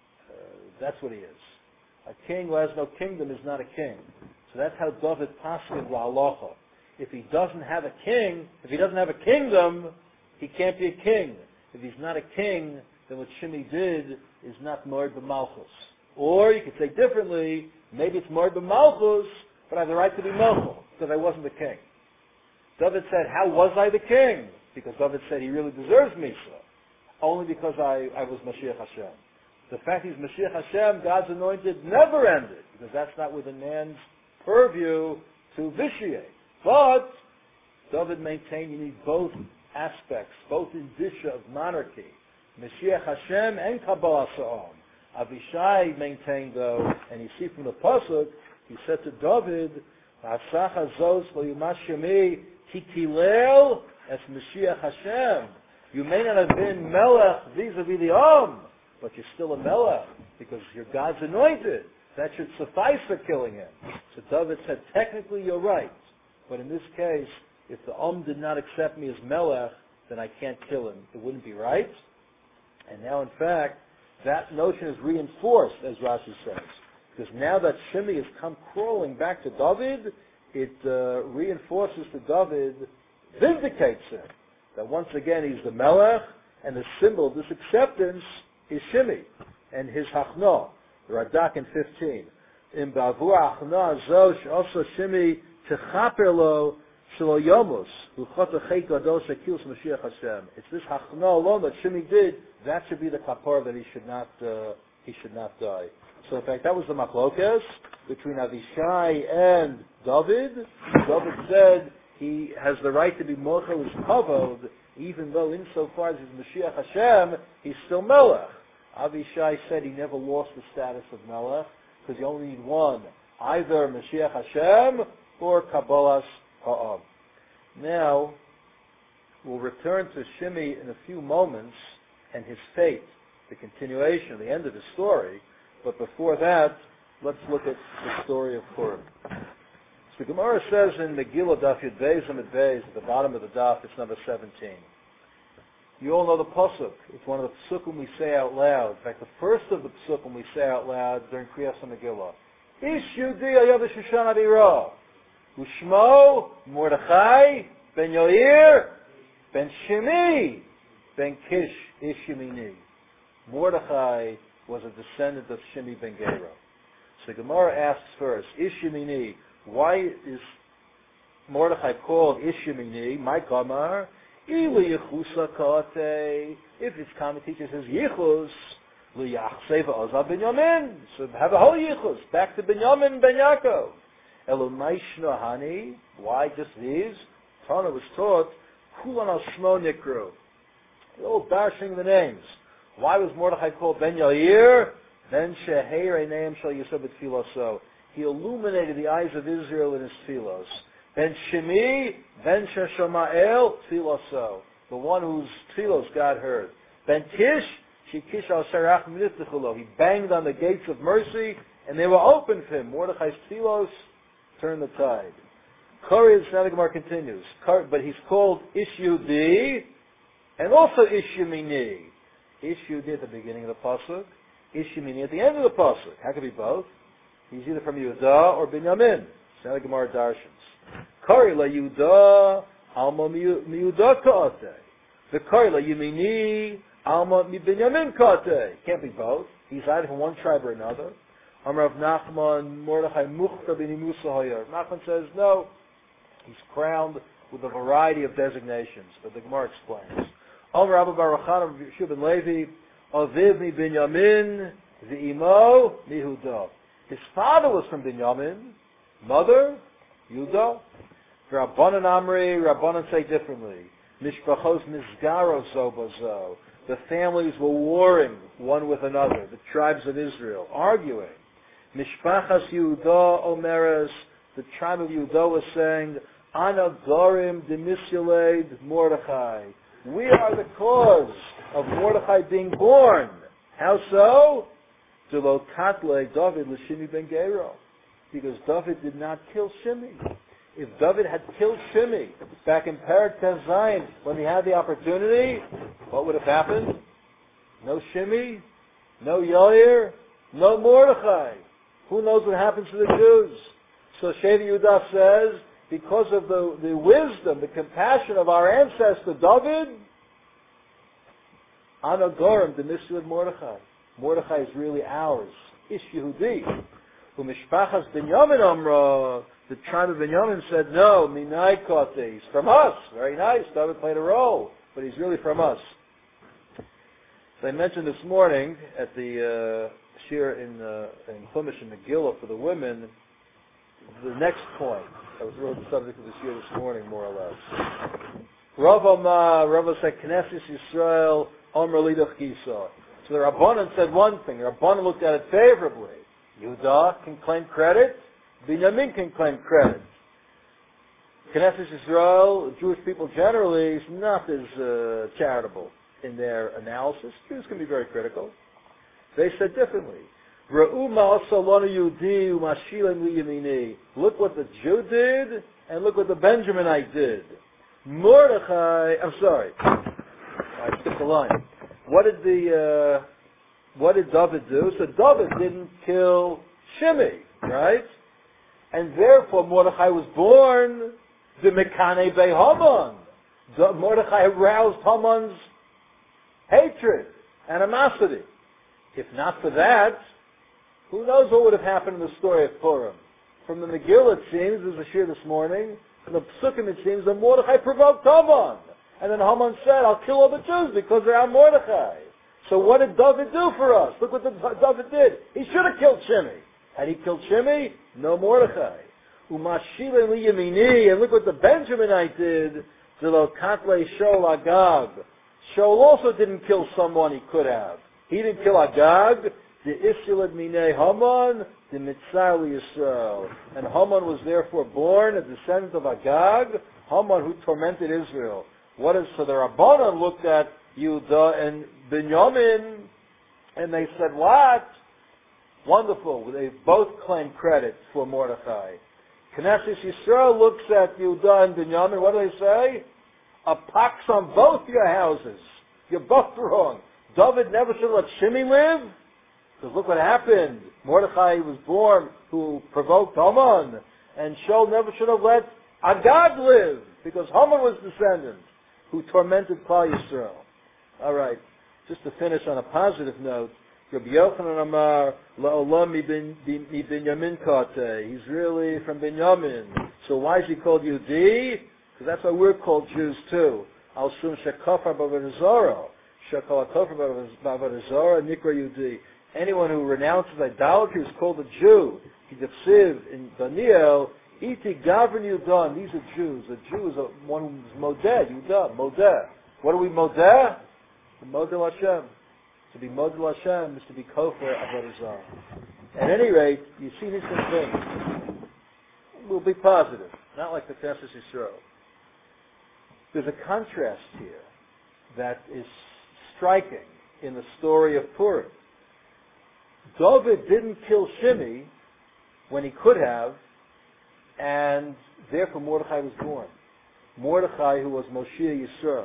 That's what he is. A king who has no kingdom is not a king. So that's how David paskin la'alacha. If he doesn't have a king, if he doesn't have a kingdom, he can't be a king. If he's not a king, then what Shimei did is not Moed b'malchus. Or you could say differently, maybe it's Moed b'malchus, but I have the right to be melchel, because I wasn't the king. David said, how was I the king? Because David said he really deserves Misa. Only because I was Mashiach Hashem. The fact he's Mashiach Hashem, God's anointed, never ended, because that's not within man's purview to vitiate. But David maintained you need both aspects, both indicia of monarchy, Mashiach Hashem and Kabbalah Sa'am. Avishai maintained though, and you see from the pasuk, he said to David, "Asach hazos lo yumash shemi kitilel es Mashiach Hashem." You may not have been melech vis-a-vis the Am, but you're still a melech because you're God's anointed. That should suffice for killing him. So David said, technically you're right, but in this case, if the did not accept me as melech, then I can't kill him. It wouldn't be right. And now, in fact, that notion is reinforced, as Rashi says, because now that Shimei has come crawling back to David, it reinforces to David, vindicates him, that once again he's the melech, and the symbol of this acceptance is Shimei and his hachna. The Radak in 15. In Bavur hachna zo she'osa Shimei techaper lo shelo yomus u'chot ha'chei gadol she'kilus Mashiach Hashem. It's this hachna alone that Shimei did. That should be the kapar that he should not die. So in fact, that was the machlokas between Avishai and David. David said he has the right to be mochel his kavod, even though insofar as he's Mashiach Hashem, he's still melech. Avishai said he never lost the status of melech because you only need one, either Mashiach Hashem or Kabbalas Ha'am. Now, we'll return to Shimei in a few moments and his fate, the continuation, the end of his story. But before that, let's look at the story of Purim. So the Gemara says in Megillah Daf Yud Beis Amud Beis, at the bottom of the daf, it's number 17. You all know the pasuk. It's one of the psukim we say out loud. In fact, the first of the psukim we say out loud during Kriyas HaMegillah. Ish Yudi Ayav Shushan Abira. Ushmo Mordechai ben Yair ben Shimi ben Kish Ish Yemini. Mordechai was a descendant of Shimi ben Gera. So Gemara asks first, Ish Yemini, why is Mordechai called Ish Yemini? My Kamar, if his common teacher says Yichus, so have a whole Yichus, back to Binyamin ben Yaakov. Elomaishna Hani, why just these? Tana was taught, Kulan al Shmo Nikru. All barshing the names. Why was Mordechai called Ben Yair? Ben Sheheir Einayim Shal Yisod B'Tfiloso. He illuminated the eyes of Israel in his tfilos. Ben Shimi, Ben Sheshamael, Tfiloso. The one whose tfilos God heard. Ben Kish, Shikish al Sarach Miniftichulo. He banged on the gates of mercy, and they were open for him. Mordechai's tfilos turned the tide. Kori, the Gemara continues. But he's called Ishyudi, and also Ishyumini. Ishyudi at the beginning of the pasuk, Ishyumini at the end of the pasuk. How could be both? He's either from Yehuda or Binyamin. So the Gemara darshans. Kari la Yehuda, Alma miYehuda ka'ate. The Kari la Yemini, Alma mi Binyamin ka'ate. Can't be both. He's either from one tribe or another. Amar of Nachman, Mordechai Muchta b'ni Musa Hayar. Nachman says, no, he's crowned with a variety of designations, but the Gemara explains. Amar Abba Barachan of Yeshua ben Levi, Aviv mi Binyamin, v'imo miHuda. His father was from Binyamin, mother, Yehuda. Rabbanan Amri, Rabbanan say differently. Mishpachos Mizgaro Zobazo. The families were warring one with another, the tribes of Israel, arguing. Mishpachas Yehuda Omeres, the tribe of Yehuda was saying, Ana Gorim Demisuled Mordechai. We are the cause of Mordechai being born. How so? Delo Katle David L'Shimi ben Gero. Because David did not kill Shimi. If David had killed Shimi back in Perek Tes Zayin when he had the opportunity, what would have happened? No Shimi, no Yair, no Mordechai. Who knows what happens to the Jews? So Shevi Yehuda says, because of the wisdom, the compassion of our ancestor David, Anagorim, the Nisud Mordechai. Mordechai is really ours. Ish Yehudi. Umishpachas Binyamin Amra, the tribe of Binyamin said, no, Minai Kote, he's from us. Very nice, David played a role, but he's really from us. As I mentioned this morning at the shir in Chumash and Megillah for the women, the next point, that was really the subject of the shir this morning, more or less. Rava said, Knesset Yisrael, Omer Lidach Gisa. So the Rabbanan said one thing, the Rabbanan looked at it favorably. Yehuda can claim credit, Binyamin can claim credit. Knesset Yisrael, Jewish people generally, is not as charitable in their analysis. Jews can be very critical. They said differently. Look what the Jew did, and look what the Benjaminite did. Mordechai, I'm sorry, I skipped a line. What did David do? So David didn't kill Shimi, right? And therefore Mordechai was born the Mekane Bei Haman. Mordechai aroused Haman's hatred, animosity. If not for that, who knows what would have happened in the story of Purim? From the Megillah, it seems, there's a shir this morning, from the Psukim, it seems that Mordechai provoked Haman. And then Haman said, I'll kill all the Jews because they're on Mordechai. So what did David do for us? Look what David did. He should have killed Shimi. Had he killed Shimi? No Mordechai. Umashile liyamini, and look what the Benjaminite did. Zelo katle Shaul Agag. Shaul also didn't kill someone he could have. He didn't kill Agag. The Isilad Minei Haman, the Mitzar Yisrael. And Haman was therefore born a descendant of Agag, Haman who tormented Israel. So the Rabbanan looked at Yehuda and Binyamin, and they said, what? Wonderful. They both claim credit for Mordechai. Knesset Yisrael looks at Yehuda and Binyamin. What do they say? A pox on both your houses. You're both wrong. David never should let Shimei live. Because look what happened. Mordechai was born who provoked Haman. And Shaul never should have let Agag live. Because Haman was descendant who tormented Klal Yisrael. All right. Just to finish on a positive note, Rabbi Yochanan Amar, La'olam mi Binyamin Kate. He's really from Binyamin. So why is he called Yehudi? Because that's why we're called Jews too. Al Shum Shekafar B'Avodah Zarah. Shekal HaKafar B'Avodah Zarah, Nikra Yehudi. Anyone who renounces idolatry is called a Jew. Hidefsiv in Daniel, Iti Gavrin Yudan. These are Jews. A Jew is one who's Modeh, Yudah, Modeh. What are we Modeh? Modeh Hashem. To be Model Hashem is to be Kofer Avodah Zarah. At any rate, you see these things. We'll be positive, not like the Knesset Yisrael. There's a contrast here that is striking in the story of Purim. David didn't kill Shimei when he could have, and therefore Mordechai was born. Mordechai, who was Moshe Yisrael.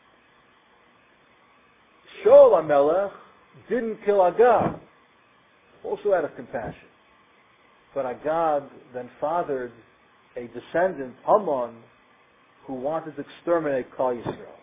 Shaul HaMelech didn't kill Agag, also out of compassion. But Agag then fathered a descendant, Haman, who wanted to exterminate Klal Yisrael.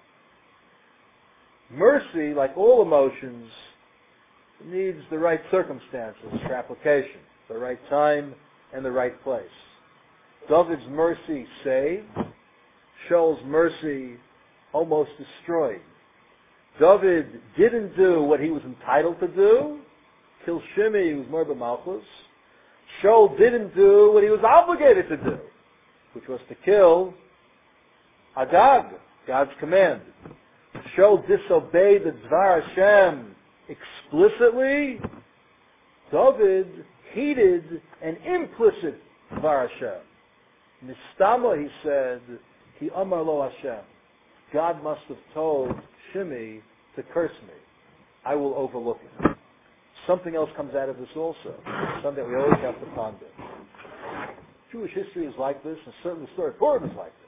Mercy, like all emotions, needs the right circumstances for application, the right time and the right place. David's mercy saved, Shaul's mercy almost destroyed. David didn't do what he was entitled to do, kill Shimei, who was Merba Malchus. Shaul didn't do what he was obligated to do, which was to kill Agag, God's command. Shaul disobeyed the Dvar Hashem explicitly. David heeded an implicit Dvar Hashem. Nistama, he said, Ki Amar Lo Hashem. God must have told Shimei to curse me. I will overlook it. Something else comes out of this also. Something that we always have to ponder. Jewish history is like this, and certainly the story of Purim is like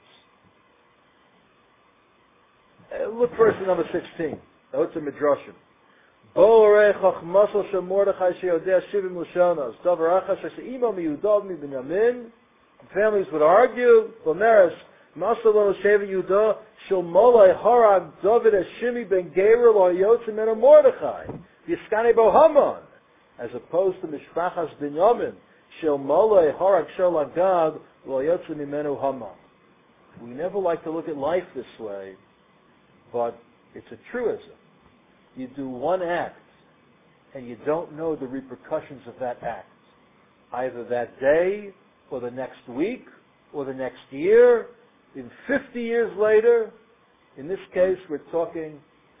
this. Look first at number 16. It's a Midrashim. Bo orei chachmaso shel Mordechai sheyodea shivim lashonos. Davar achas she'imo miyudav mi Binyamin. Families would argue. Bomeres Masalo Sheva Yudah Shel Molai Harag David Shimi Ben Gabriel or Yotzim and Mordechai Yiskane Bo Haman, as opposed to Mishpachas Binyamin Shel Molai Harag Shel Agag or Yotzim Imenu Haman. We never like to look at life this way, but it's a truism. You do one act, and you don't know the repercussions of that act, either that day, or the next week, or the next year, in 50 years later. In this case, we're talking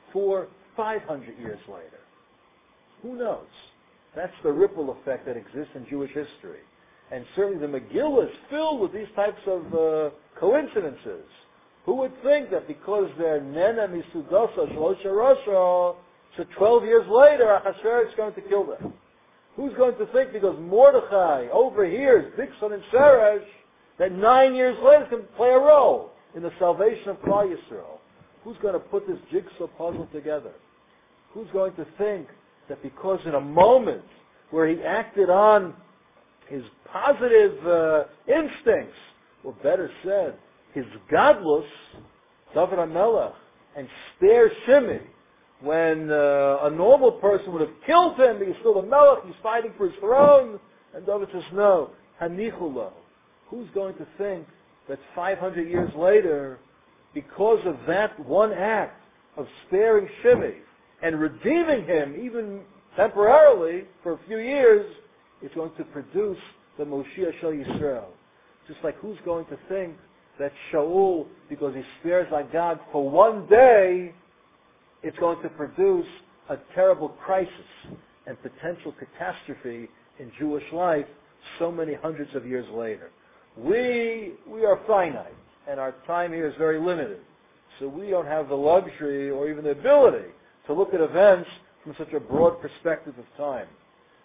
500 years later. Who knows? That's the ripple effect that exists in Jewish history. And certainly the Megillah is filled with these types of coincidences. Who would think that because they're Nena Misudasa Shlosha Rasha, so 12 years later, Achashverosh is going to kill them? Who's going to think because Mordechai overhears Bigson and Seresh that 9 years later can play a role in the salvation of Klal Yisrael? Who's going to put this jigsaw puzzle together? Who's going to think that because in a moment where he acted on his positive instincts, or better said, his godless, David HaMelech, and spare Shimei, when a normal person would have killed him, but he's still a melech, he's fighting for his throne, and David says, no, hanichulo. Who's going to think that 500 years later, because of that one act of sparing Shimei and redeeming him, even temporarily, for a few years, it's going to produce the Moshiach Shel Yisrael? Just like who's going to think that Shaul, because he spares Agag for one day, it's going to produce a terrible crisis and potential catastrophe in Jewish life so many hundreds of years later. We are finite, and our time here is very limited. So we don't have the luxury or even the ability to look at events from such a broad perspective of time.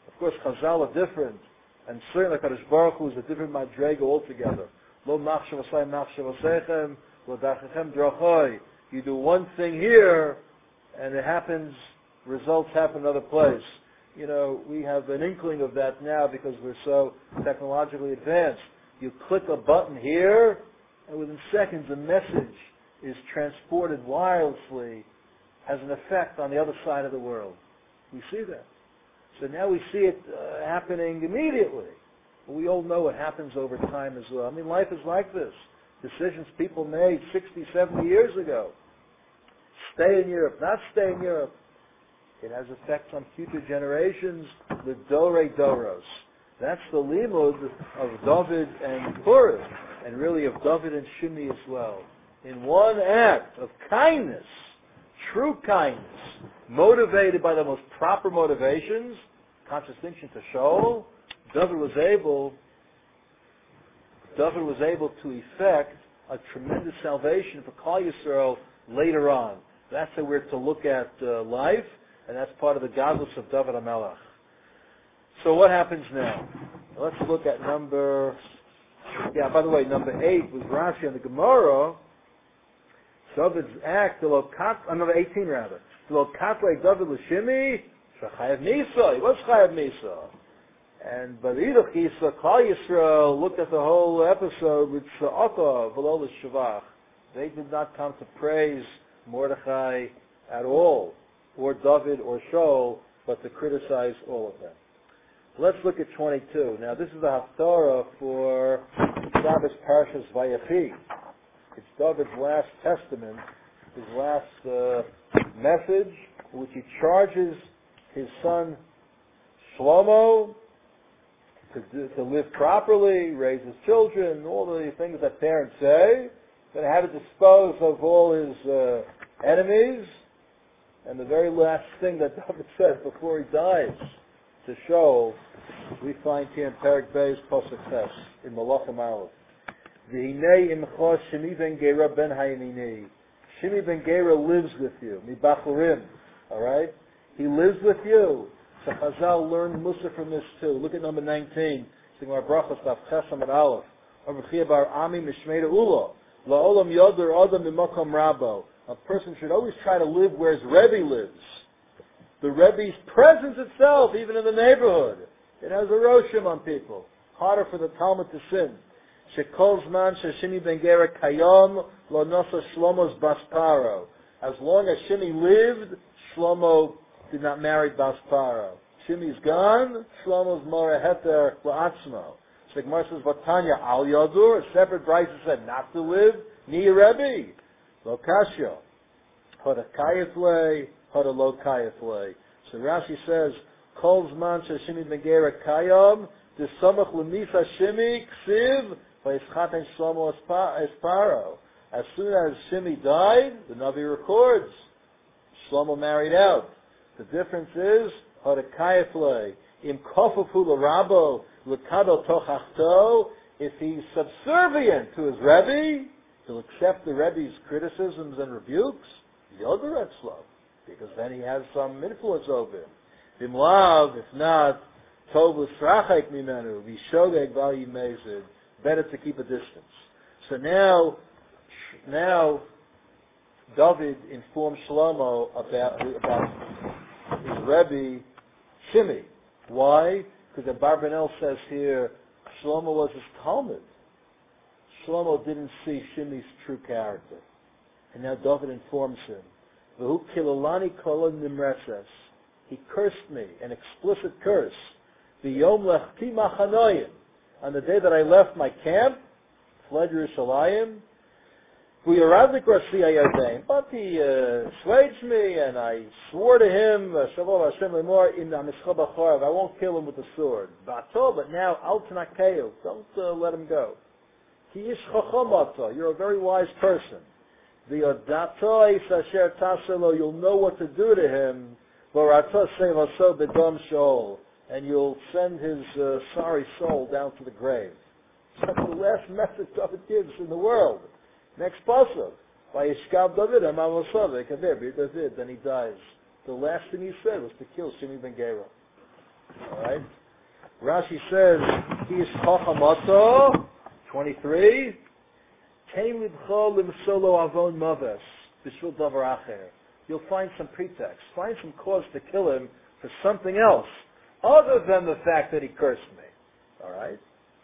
Of course, Chazal are different, and certainly Kadosh Baruch Hu is a different madrega altogether. Lo machshav asay machshav asechem, lo dachechem drachoi. You do one thing here, and it happens, results happen another place. We have an inkling of that now because we're so technologically advanced. You click a button here, and within seconds a message is transported wirelessly, has an effect on the other side of the world. We see that. So now we see it happening immediately. We all know it happens over time as well. I mean, life is like this. Decisions people made 60, 70 years ago. Stay in Europe, not stay in Europe. It has effects on future generations, the Dorei Doros. That's the limud of David and Purim, and really of David and Shimi as well. In one act of kindness, true kindness, motivated by the most proper motivations, contradistinction to Shaul, David was able to effect a tremendous salvation for Klal Yisrael later on. That's how we're to look at life, and that's part of the godless of David HaMelech. So what happens now? Let's look at number 8 was Rashi on the Gemara. David's act, number 18 rather. David l'shimi, Chayav Misa. He was Chayav Misa. But Idach Yisa, Klal Yisrael looked at the whole episode with Sa'ata, V'lo l'shavach. They did not come to praise Mordechai at all, or David or Shaul, but to criticize all of them. Let's look at 22. Now this is the Haftarah for Shabbos Parshas Vayechi. It's David's last testament, his last message, in which he charges his son Shlomo to live properly, raise his children, all the things that parents say, then how to dispose of all his enemies. And the very last thing that David says before he dies to Shaul, we find here in Perek Beis Pasuk Ches in Malachim Aleph. V'hinei imcha Shimi ben Gera ben Hayamini. Shimi ben Gera lives with you. Mibachurim. All right, he lives with you. So Chazal learned Musa from this too. Look at number 19. Sigmar Brachos Daf Ches Amud Aleph. Avchia bar Ami Mishmeida Ula. La'olam Yoder Adam Mimakom Rabo. A person should always try to live where his Rebbe lives. The Rebbe's presence itself, even in the neighborhood, it has a roshim on people. Harder for the Talmud to sin. Shekol zman sheshimi ben Gera kayom lo nosa Shlomo's basparo. As long as Shimi lived, Shlomo did not marry basparo. Shimi's gone, Shlomo's mora heter la'atzmo. So Gemara says, Vatanya al yadur, a separate Brisa said not to live, ni Rebbe. Lo kashya. Hada kayefle, hada lo kayefle. So Rashi says, Kol zman sheshimi ben Gera kayom, Desamach lemisa Shimi ksiv, vayischaten Shlomo esparo. As soon as Shimi died, the Navi records, Shlomo married out. The difference is, hada kayefle, im kofafu l'rabo, l'kado tochachto, if he's subservient to his Rebbe, he'll accept the Rebbe's criticisms and rebukes, Yoder Etzlo, because then he has some influence over him. Bimlav, if not, Tov l'srachek mimenu, v'shogeg val yimezid, better to keep a distance. So now David informed Shlomo about his Rebbe Shimi. Why? Because the Barbanel says here, Shlomo was his Talmud. Shlomo didn't see Shimi's true character. And now David informs him. V'hu kilolani kol nimreses. He cursed me, an explicit curse. V'yom lechti machanoyim. On the day that I left my camp, fled Yerushalayim, v'yaradik rasi ayardain. But he assuaged me, and I swore to him, Shavol Hashem lemor in amischa b'chorav, I won't kill him with the sword. But now, al tanakeu, don't let him go. Ki ish chacham, you're a very wise person. V'yodato is asher taselo, you'll know what to do to him. V'rato sevaso b'dom shol, and you'll send his sorry soul down to the grave. That's the last message David gives in the world. Next pasuk, Vayishkav David Amavosavek David, then he dies. The last thing he said was to kill Shimi ben Gera. All right. Rashi says, he is Chachamato, 23, Tein libcho limsolo avon maves, b'shul davar acher. You'll find some pretext, find some cause to kill him for something else, other than the fact that he cursed me. Alright?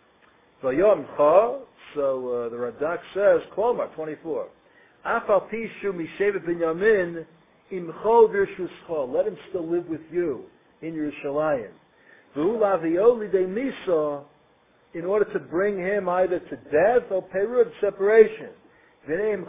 So the Radak says, Klomar, 24, Afal pishu mishevet binyamin imcho v'irshuscho. Let him still live with you in Yerushalayim. V'hu lavio lidei misa, in order to bring him either to death or perud, separation. You'll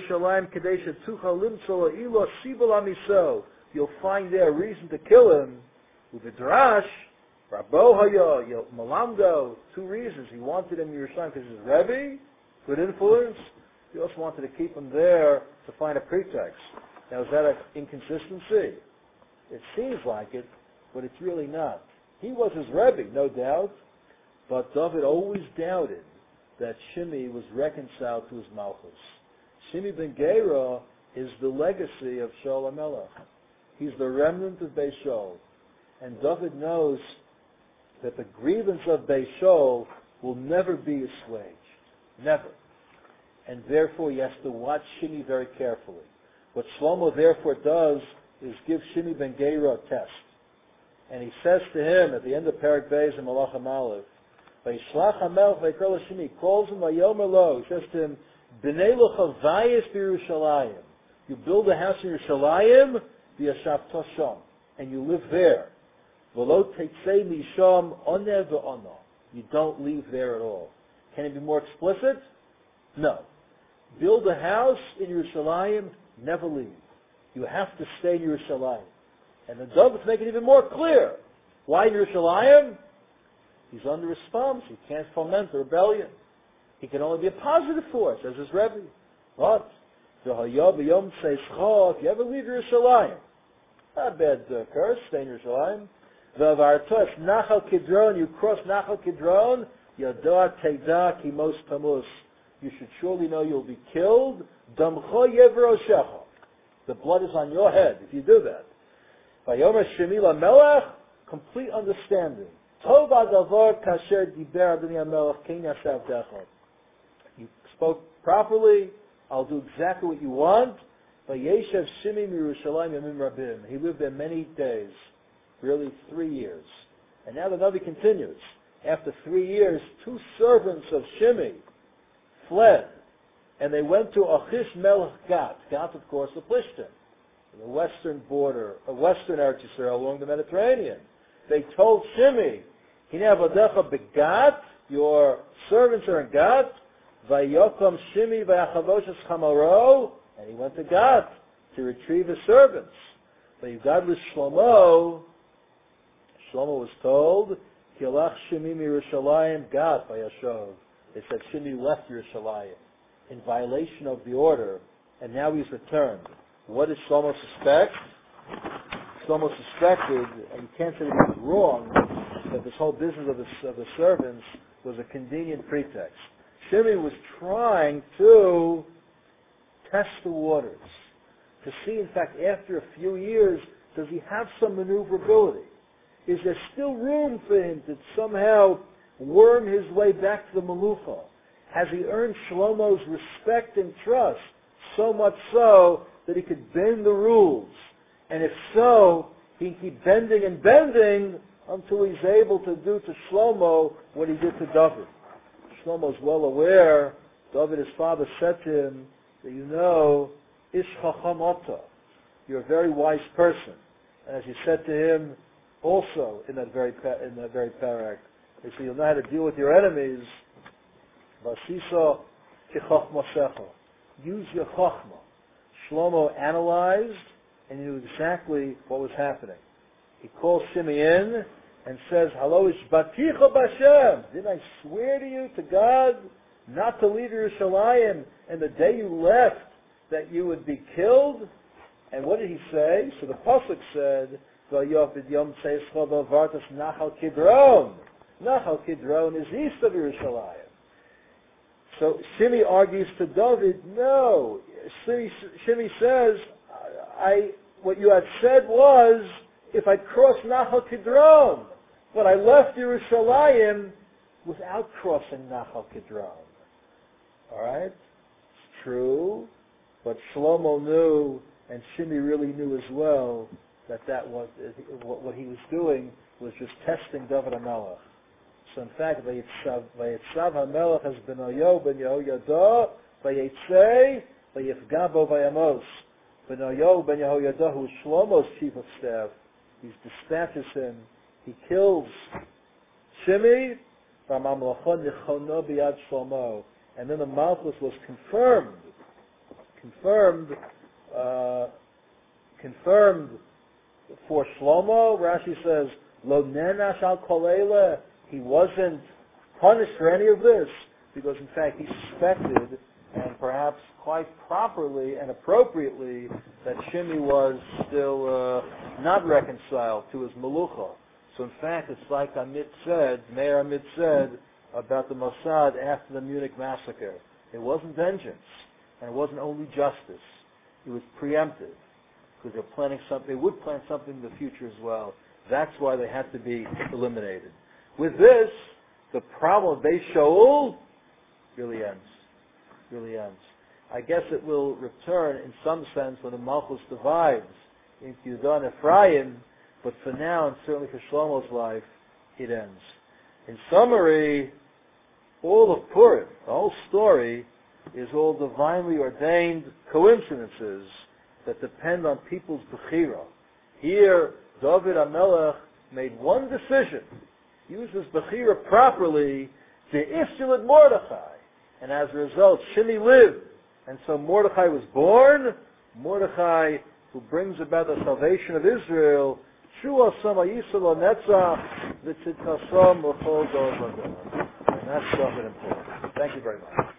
find there a reason to kill him. Uvidrash, Rabohaya, Malamdo, two reasons. He wanted him in Yerushalayim because he's Rebbe, good influence. He also wanted to keep him there to find a pretext. Now, is that an inconsistency? It seems like it, but it's really not. He was his Rebbe, no doubt, but David always doubted that Shimei was reconciled to his Malchus. Shimei ben Gera is the legacy of Shaul HaMelech. He's the remnant of Beis Shaul. And David knows that the grievance of Beis Shaul will never be assuaged. Never. And therefore he has to watch Shimei very carefully. What Shlomo therefore does is give Shimei ben Gera a test. And he says to him at the end of Perek Beis in Malachim Aleph, Vayishlach HaMelech vayikra Shimei, he calls him Vayomer lo, he says to him, B'nei locha vayis b'Yerushalayim. You build a house in Yerushalayim, v'yashavto sham, and you live there. V'lo teitzei misham oneh v'ono. You don't leave there at all. Can it be more explicit? No. Build a house in Yerushalayim, never leave. You have to stay in Yerushalayim. And the David to make it even more clear. Why in Yerushalayim? He's under response. He can't foment the rebellion. He can only be a positive force, as his Rebbe. But if you ever leave Yerushalayim, not a bad curse, stay in Yerushalayim. V'avartos Nachal Kidron, you cross Nachal Kidron, Yada Teida Kimos Tamus. You should surely know you'll be killed. Damcho Yevroshecha. The blood is on your head if you do that. Vayomer Shimei LaMelech, complete understanding. Tov Adavar Kasher Diber Adoni HaMelech Ken Yasav Dechol. You spoke properly. I'll do exactly what you want. Vayeshev Shimei Yerushalayim Yamim Rabim. He lived there many days, really 3 years. And now the Navi continues. After 3 years, 2 servants of Shimei fled, and they went to Achish Melech Gat. Gat, of course, the Plishtim, the western border, western Eretz Yisrael along the Mediterranean. They told Shimei, Hine Avodecha Begat, your servants are in Gat. Vayokom Shimei v'Achavoshes Chamaro, and he went to Gat to retrieve his servants. Vayugad l'Shlomo, Shlomo was told, Kilach Shimei Yerushalayim Gat vayashov. They said Shimei left Yerushalayim in violation of the order, and now he's returned. What did Shlomo suspect? Shlomo suspected, and you can't say that he was wrong, that this whole business of the servants was a convenient pretext. Shimei was trying to test the waters, to see, in fact, after a few years, does he have some maneuverability? Is there still room for him to somehow worm his way back to the Malucha? Has he earned Shlomo's respect and trust, so much so that he could bend the rules? And if so, he can keep bending and bending until he's able to do to Shlomo what he did to David. Shlomo's well aware, David, his father, said to him, that you know, Ish Chacham Ata, you're a very wise person. And as he said to him, also in that very parak, he said, you'll know how to deal with your enemies. Vasisa Kichachmasecha. Use your Chachma. Shlomo analyzed and knew exactly what was happening. He calls Shimei in and says, Halo ishbaticha b'Hashem. Didn't I swear to you, to God, not to leave Yerushalayim, and the day you left, that you would be killed? And what did he say? So the pasuk said, Vayofid Yom Tzeischa Vartas Nachal Kidron. Nachal Kidron is east of Yerushalayim. So Shimei argues to David, no. Shimei says, what you had said was, if I cross Nachal Kidron, But I left Yerushalayim without crossing Nachal Kidron. All right? It's true, but Shlomo knew, and Shimei really knew as well, that was what he was doing was just testing David HaMelech. So in fact, Vayitzav HaMelech has been Oyo ben Yehoyada, Vayitzei, Vayifga bo Vayamos. Ben Oyo ben Yehoyada, who is Shlomo's chief of staff, he dispatches him, he kills Shimei, and then the Malchus was confirmed for Shlomo. Rashi says, Lo nenash al koleile. He wasn't punished for any of this, because in fact he suspected, and perhaps quite properly and appropriately, that Shimei was still not reconciled to his Melucha. So in fact, it's like Meir Amit said about the Mossad after the Munich massacre. It wasn't vengeance, and it wasn't only justice. It was preemptive, because they're planning something. They would plan something in the future as well. That's why they had to be eliminated. With this, the problem of Beis Shaul really ends. I guess it will return in some sense when the Malchus divides into Yehuda and Ephraim, but for now, and certainly for Shlomo's life, it ends. In summary, all of Purim, the whole story, is all divinely ordained coincidences that depend on people's bechira. Here, David HaMelech made one decision, used his bechira properly, to Ishtilat Mordechai, and as a result, Shimei lived, and so Mordechai was born. Mordechai, who brings about the salvation of Israel, and that's something important. Thank you very much.